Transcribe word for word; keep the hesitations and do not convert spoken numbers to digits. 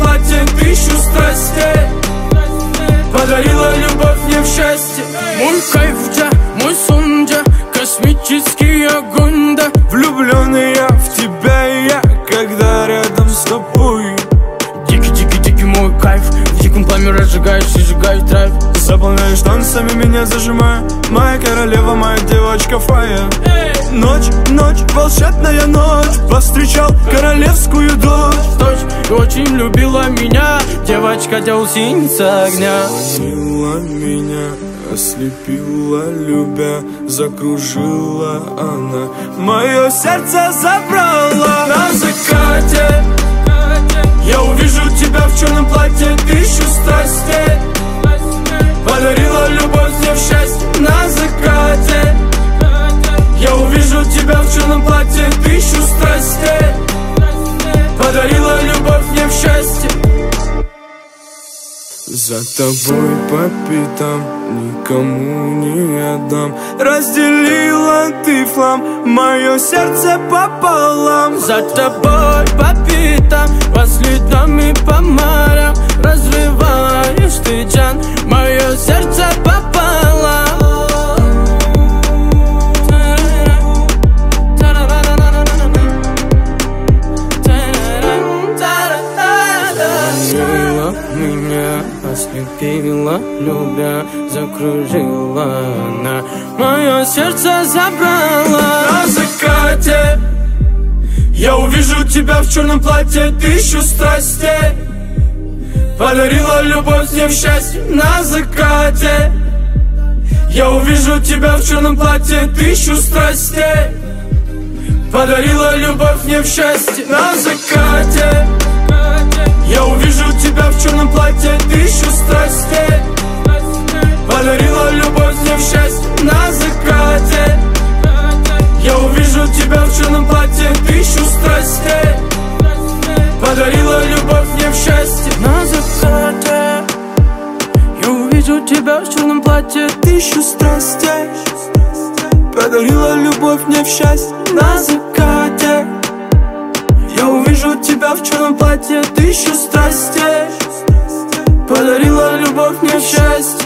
платье тысячу страстей, подарила любовь мне в счастье. Мой кайф, да, мой сон, да, космический огонь, да. Влюбленный я в тебя, и я, когда рядом с тобой. Дикий-дикий-дикий мой кайф, в диком пламя разжигаешь и сжигаешь драйв. Заполняешь танцами, меня зажимая, моя королева, моя девочка фая. Ночь, ночь, волшебная ночь, повстречал королевскую дочь. Дочь и очень любила меня, девочка делсинца огня. Манила меня, ослепила, любя, закружила она, мое сердце забрала. На закате я увижу тебя в черном платье, тысячу страстей, подарила любовь мне в счастье. на закате я увижу тебя в черном платье, тысячу страстей, подарила любовь мне в счастье. За тобой по пятам, никому не отдам. Разделила ты флам, мое сердце пополам. За тобой по пятам, по следам и по морям разрываешь ты, Джан, мое сердце пополам. Меня ослепила, любя, закружила она, мое сердце забрала. На закате я увижу тебя в черном платье, тысячу страстей, подарила любовь мне в счастье. На закате я увижу тебя в черном платье, тысячу страстей, подарила любовь мне в счастье. На закате я увижу тебя в черном платье, тысячу страстей, подарила любовь мне в счастье. На закате я увижу тебя в черном платье, тысячу страстей, подарила любовь мне в счастье. На закате я увижу тебя в черном платье, Тысячу страстей, подарила любовь мне в счастье. на закате я увижу тебя в черном платье, тысячу страстей, подарила любовь мне в счастье.